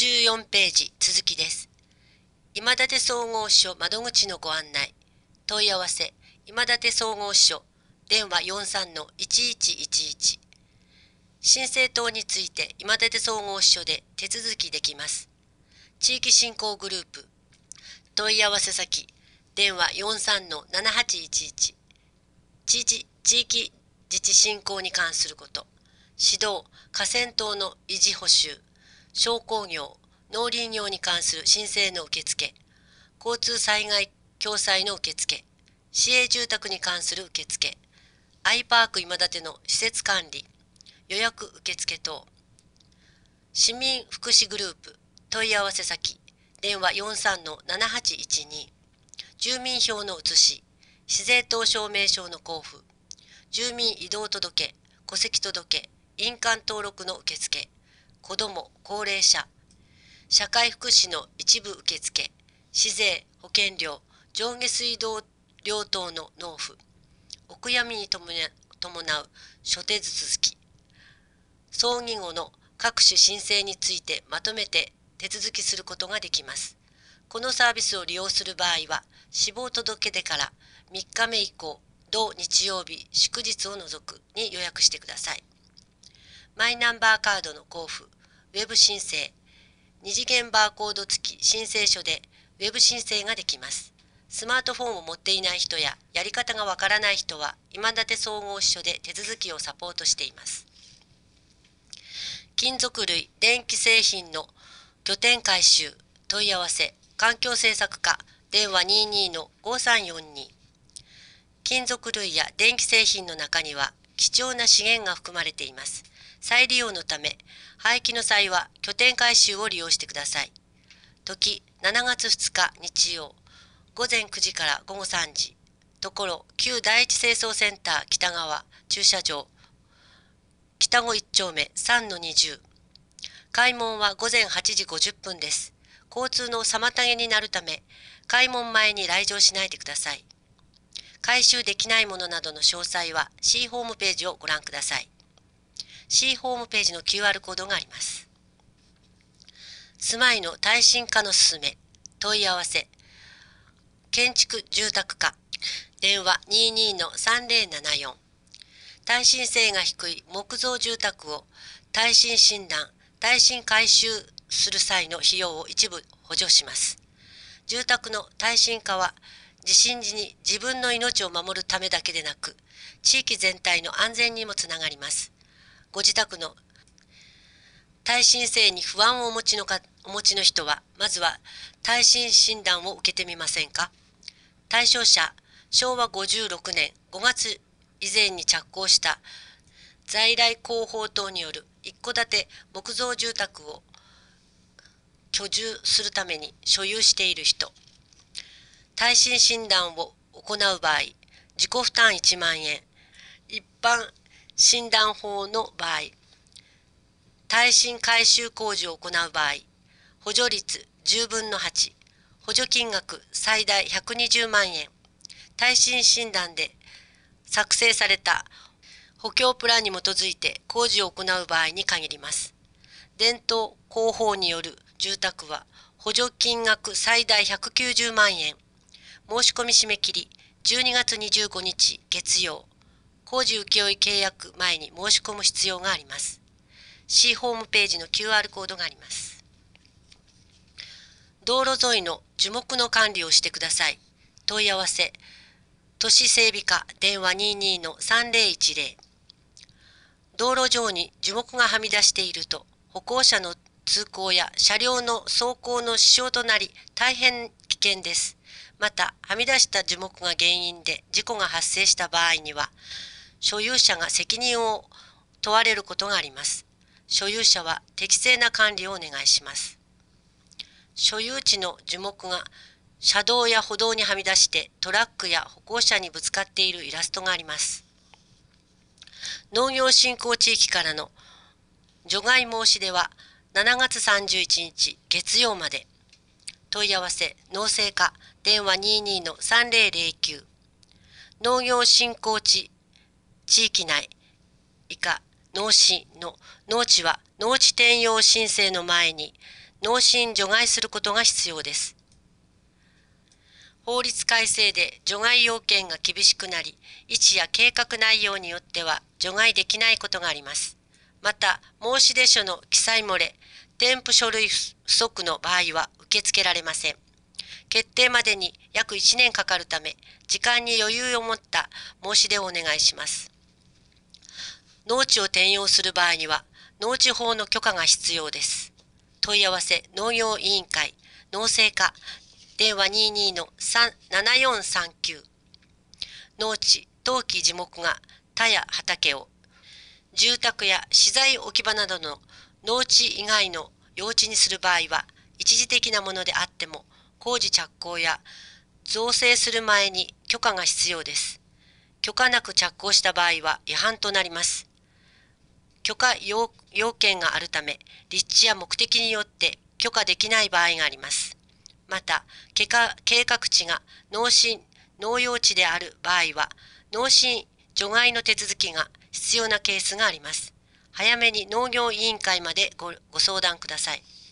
54ページ続きです。今立総合所窓口のご案内。問い合わせ。今立総合所。電話43-1111。申請等について今立総合所で手続きできます。地域振興グループ。問い合わせ先。電話43-7811。地域自治振興に関すること。指導、河川等の維持補修。商工業、農林業に関する申請の受付、交通災害共済の受付、市営住宅に関する受付、アイパーク今立の施設管理、予約受付等、市民福祉グループ、問い合わせ先、電話43-7812、住民票の写し、市税等証明書の交付、住民移動届、戸籍届、印鑑登録の受付、子ども・高齢者、社会福祉の一部受付、市税・保険料、上下水道料等の納付、お悔やみに伴う諸手続き、葬儀後の各種申請についてまとめて手続きすることができます。このサービスを利用する場合は、死亡届出から3日目以降、同日曜日、祝日を除くに予約してください。マイナンバーカードの交付、ウェブ申請、二次元バーコード付き申請書でウェブ申請ができます。スマートフォンを持っていない人ややり方がわからない人は今立総合支所で手続きをサポートしています。金属類・電気製品の拠点回収、問い合わせ、環境政策課、電話22-5342。金属類や電気製品の中には貴重な資源が含まれています。再利用のため、廃棄の際は拠点回収を利用してください。時、7月2日日曜、午前9時から午後3時。ところ、旧第一清掃センター北側、駐車場、北5 1丁目 3-20。開門は午前8時50分です。交通の妨げになるため、開門前に来場しないでください。回収できないものなどの詳細は C ホームページをご覧ください。C ホームページの QR コードがあります。住まいの耐震化のすすめ、問い合わせ、建築住宅課、電話22-3074。耐震性が低い木造住宅を耐震診断、耐震改修する際の費用を一部補助します。住宅の耐震化は、地震時に自分の命を守るためだけでなく、地域全体の安全にもつながります。ご自宅の耐震性に不安をお持ちの人は、まずは耐震診断を受けてみませんか。対象者、昭和56年5月以前に着工した在来工法等による一戸建て木造住宅を居住するために所有している人、耐震診断を行う場合、自己負担1万円、一般診断法の場合、耐震改修工事を行う場合、補助率10分の8、補助金額最大120万円、耐震診断で作成された補強プランに基づいて工事を行う場合に限ります。伝統工法による住宅は補助金額最大190万円、申し込み締め切り12月25日月曜、工事請負契約前に申し込む必要があります。C ホームページの QR コードがあります。道路沿いの樹木の管理をしてください。問い合わせ、都市整備課電話22-3010。道路上に樹木がはみ出していると、歩行者の通行や車両の走行の支障となり、大変危険です。また、はみ出した樹木が原因で事故が発生した場合には、所有者が責任を問われることがあります。所有者は適正な管理をお願いします。所有地の樹木が車道や歩道にはみ出してトラックや歩行者にぶつかっているイラストがあります。農業振興地域からの除外申し出は7月31日月曜まで。問い合わせ、農政課電話22-3009。農業振興地域内以下農地の農地は農地転用申請の前に農心除外することが必要です。法律改正で除外要件が厳しくなり、位置や計画内容によっては除外できないことがあります。また、申出書の記載漏れ、添付書類不足の場合は受け付けられません。決定までに約1年かかるため、時間に余裕を持った申し出をお願いします。農地を転用する場合には、農地法の許可が必要です。問い合わせ農業委員会農政課電話22-7439。農地登記樹木が田や畑を住宅や資材置き場などの農地以外の用地にする場合は、一時的なものであっても工事着工や造成する前に許可が必要です。許可なく着工した場合は違反となります。許可要件があるため、立地や目的によって許可できない場合があります。また、計画地が農用地である場合は、農心除外の手続きが必要なケースがあります。早めに農業委員会までご相談ください。